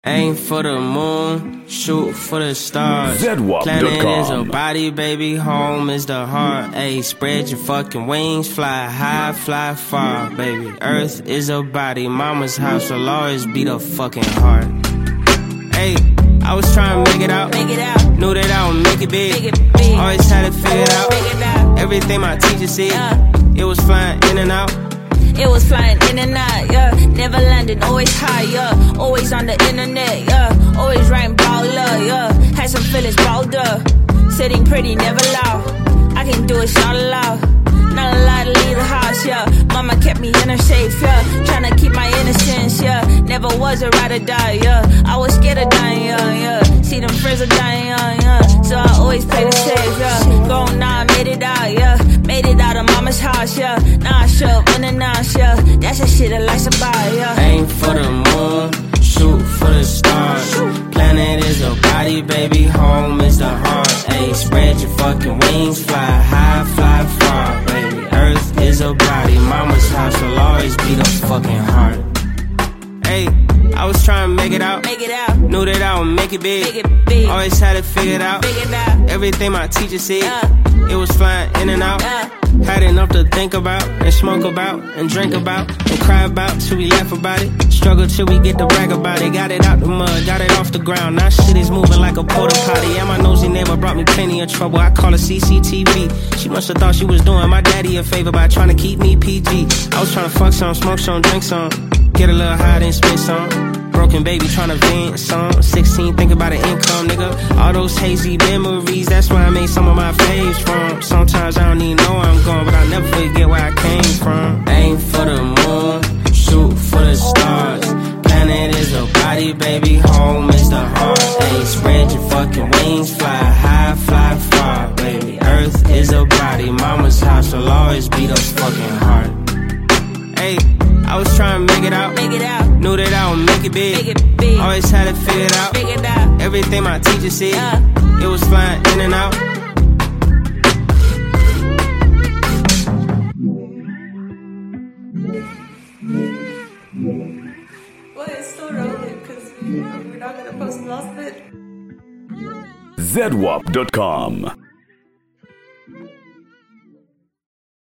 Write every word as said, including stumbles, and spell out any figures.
Aim for the moon, shoot for the stars. Z W A P dot com. Planet is a body, baby, home is the heart. Ayy, spread your fucking wings, fly high, fly far, baby. Earth is a body, mama's house will always be the fucking heart. Ayy, I was trying to make it out, make it out. Knew that I would make it big, make it big. Always had it figured out, figured out. Everything my teacher said, yeah. It was flying in and out. It was flying in and out, yeah. Never landing, always high, yeah. Always on the internet, yeah. Always writing baller, yeah. Had some feelings balled up. Sitting pretty, never loud. I can do it, shout aloud. Not allowed to leave the house, yeah. Mama kept me in her safe, yeah. Tryna keep my innocence, yeah. Never was a ride or die, yeah. I was scared of dying, yeah, yeah. See them friends are dying, yeah, yeah. So I always play the safe, yeah. Grown now, I made it out, yeah. Made it out of mama's house, yeah. Now I show up unannounced, yeah. That's the shit that likes to buy, yeah. Aim for the moon, shoot for the stars. Planet is a body, baby, home is the heart. Ayy, spread your fucking wings, fly high, fly far, baby. Earth is a body, mama's house will always be the fucking heart. Ayy, I was trying to make it out, make it out. Knew that I would make it big, make it big. Always had it figured out, figured out. Everything my teacher said, yeah. It was flying in and out, yeah. Had enough to think about, and smoke about, and drink about, and cry about, till we laugh about it. Struggle till we get to brag about it. Got it out the mud, got it off the ground. Now shit is moving like a porta potty. And my nosy neighbor brought me plenty of trouble. I call her C C T V. She must have thought she was doing my daddy a favor by trying to keep me P G. I was trying to fuck some, smoke some, drink some, get a little high, then spit some. Broken baby tryna vent some. sixteen, think about an income, nigga. All those hazy memories, that's where I made some of my faves from. Sometimes I don't even know where I'm going, but I never forget where I came from. Aim for the moon, shoot for the stars. Planet is a body, baby, home is the heart. Ayy, spread your fucking wings, fly high, fly far, baby. Earth is a body, mama's house will always be the fucking heart. Ayy, I was trying to make it out, make it out. Knew that I would make it big, make it big. Always had it figured out, figured out. Everything my teacher said, yeah. It was flying in and out. Well, it's still relevant because we're not gonna post lost it. Z W A P dot com.